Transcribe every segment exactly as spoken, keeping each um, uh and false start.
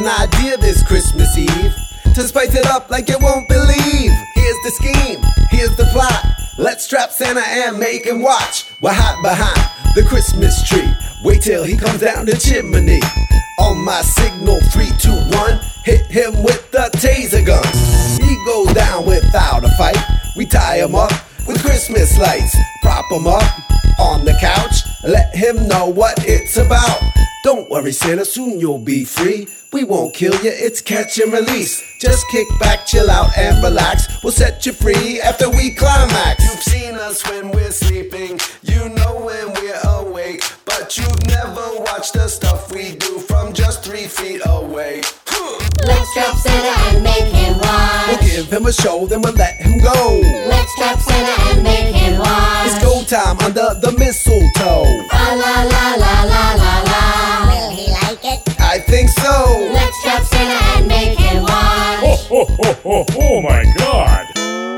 an idea this Christmas Eve to spice it up like you won't believe. Here's the scheme, here's the plot. Let's strap Santa and make him watch. We're hot behind the Christmas tree. Wait till he comes down the chimney. On my signal, three, two, one, hit him with the taser gun. He goes down without a fight. We tie him up with Christmas lights. Prop him up on the couch. Let him know what it's about. Don't worry, Santa, soon you'll be free. We won't kill you, it's catch and release. Just kick back, chill out, and relax. We'll set you free after we climax. You've seen us when we're sleeping, you know when we're awake, but you've never watched the stuff we do from just three feet away. Let's trap Santa and make him watch. We'll give him a show, then we'll let him go. Let's trap Santa and make him watch. It's go time under the mistletoe. La la la la la la la. Will he like it? I think so. Let's trap Santa and make him watch. Oh, ho, ho, ho, oh my God!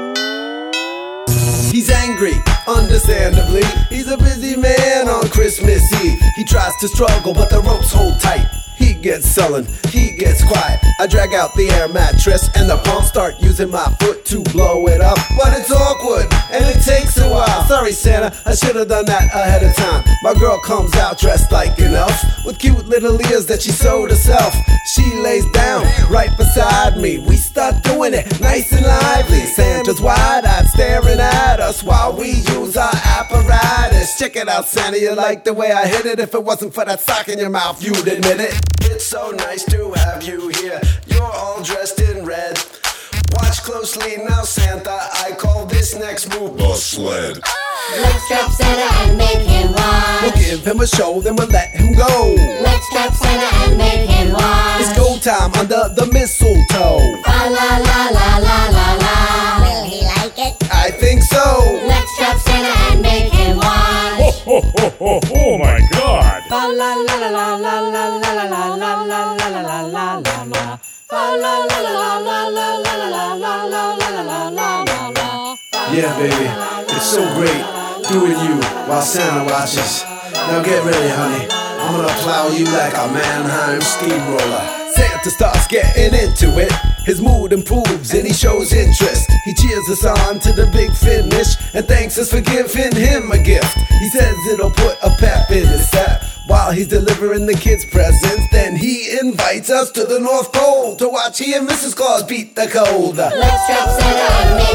He's angry, understandably. He's a busy man on Christmas Eve. He tries to struggle, but the ropes hold tight. He gets sullen, he gets quiet. I drag out the air mattress and the pump, start using my foot to blow it up. But it's awkward and it takes a while. Sorry, Santa, I should have done that ahead of time. My girl comes out dressed like an elf with cute little ears that she sewed herself. She lays down right beside me. We start doing it nice and lively. Santa's wide-eyed staring at us while we use our apparatus. Check it out, Santa, you like the way I hit it? If it wasn't for that sock in your mouth, you'd admit it. It's so nice to have you here. You're all dressed in red. Watch closely now, Santa. I call this next move the sled. Let's trap Santa and make him watch. We'll give him a show, then we'll let him go. Let's trap Santa and make him watch. It's go time under the mistletoe. La la la la la la la. Will he like it? I think so. Let's trap Santa and make him watch. Oh, ho, ho, ho, oh my God! La la la la la la la la la la la la la la la la la. La la la la la la la la la la la la la la la. Yeah, baby, it's so great doing you while Santa watches. Now get ready, honey. I'm gonna plow you like a Mannheim steamroller. Santa starts getting into it. His mood improves and he shows interest. He cheers us on to the big finish and thanks us for giving him a gift. He says it'll put a pep in his step while he's delivering the kids' presents. Then he invites us to the North Pole to watch he and Missus Claus beat the cold. Let's trap Santa and make